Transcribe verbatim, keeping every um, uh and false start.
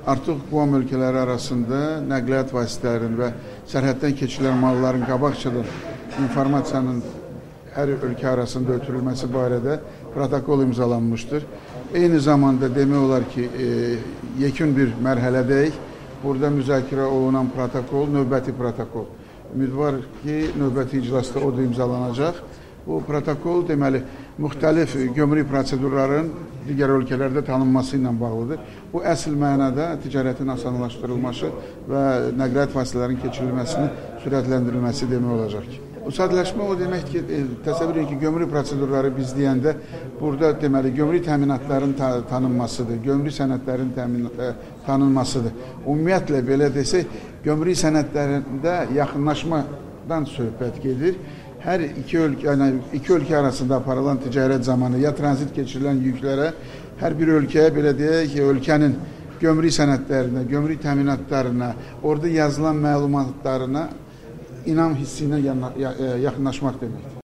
artıq Qum ölkələri arasında nəqliyyat vasitələrinin və sərhəddən keçirilən malların qabaqcadan informasiyanın hər ölkə arasında ötürülməsi barədə protokol imzalanmışdır. Eyni zamanda demək olar ki, e, yekun bir mərhələdəyik. Burada müzakirə olunan protokol, növbəti protokol. Ümid var ki, növbəti iclasda o da imzalanacaq. Bu protokol deməli müxtəlif gömrük prosedurların digər ölkələrdə tanınması ilə bağlıdır. Bu əsl mənada ticarətin asanlaşdırılması və nəqliyyat vasitələrinin keçirilməsinin sürətləndirilməsi demək olacaq ki. Bu sadələşmə o deməkdir ki, e, təsəvvür edin ki, gömrük prosedurları biz deyəndə burada deməli gömrük təminatlarının ta tanınmasıdır, gömrük sənədlərinin təmin e, tanınmasıdır. Ümumiyyətlə belə desək, gömrük sənədlərində yaxınlaşmadan söhbət gedir. Hər iki ölkə, yəni iki ölkə arasında aparılan ticarət zamanı ya tranzit keçirilən yüklərə hər bir ölkəyə belə deyək ki, ölkənin gömrük sənədlərinə, gömrük təminatlarına, orada yazılan məlumatlarına inam hissi ilə yaxınlaşmaq deməkdir.